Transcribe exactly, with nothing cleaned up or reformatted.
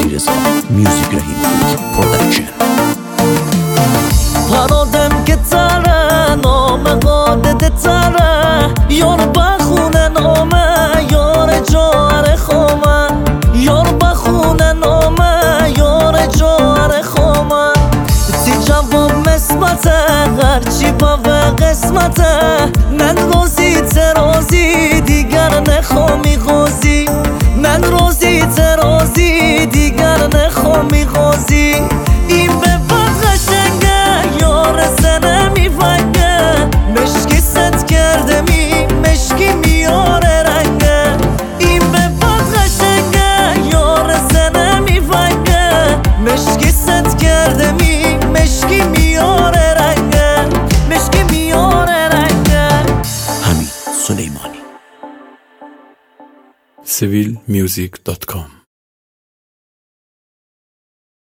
علیرضا میوزیک رحیم پور پرودکشن. پرادم که تره نام قادت تره یار بخونه نامه یار جار خومه یار بخونه نامه یار جار خومه تی جواب مسمته هرچی با قسمته من روزی ترازی دیگر نخوامی غازی من روزی ترازی دیگر نخوامی غازی این به بد قشنگه یار سنه میفنگه مشکی ست کرده می مشکی میاره رنگه این به بد قشنگه یار سنه میفنگه مشکی ست کرده می مشکی میاره رنگه مشکی میاره رنگه. حمید سلیمانی. سیویل میوزیک دات کام